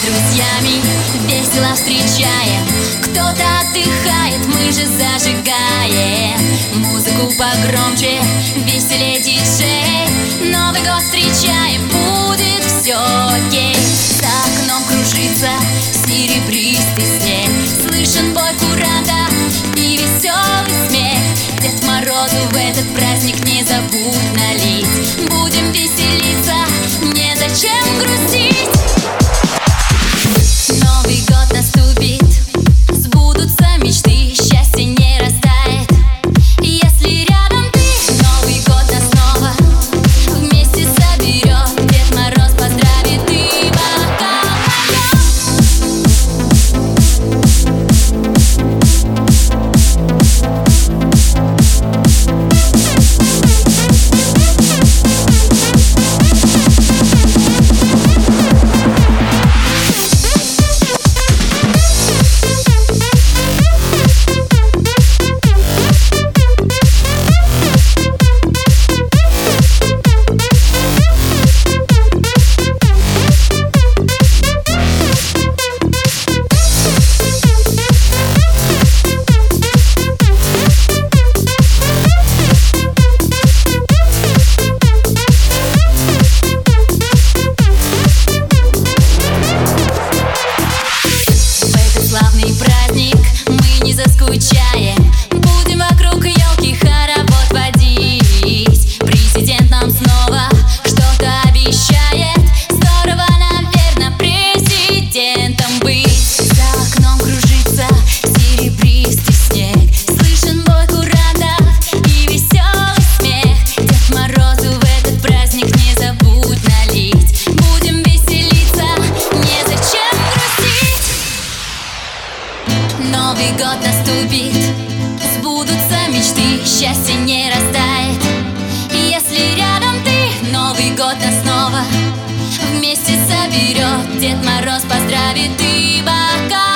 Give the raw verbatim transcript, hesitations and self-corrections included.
друзьями весело встречаем. Кто-то отдыхает, мы же зажигаем музыку погромче, веселее диджей. Новый год встречаем, будет все окей. За окном кружится серебристый снег, слышен бой куранда и веселый смех. Дед Морозу в этот праздник не забудь налить. Будем веселиться, незачем грустить. Новый год наступит, сбудутся мечты, счастье не растает, если рядом ты. Новый год нас снова вместе соберет, Дед Мороз поздравит и бокал заскучаем, будем вокруг елки хоровод водить. Президент нам снова что-то обещает, здорово, наверно, президентом быть. За окном кружится серебристый снег, слышен бой курантов и веселый смех. Дед Морозу в этот праздник не забудь налить. Будем веселиться, незачем грустить. Новый год наступит, сбудутся мечты, счастье не растает, если рядом ты. Новый год нас снова вместе соберет, Дед Мороз поздравит и бокал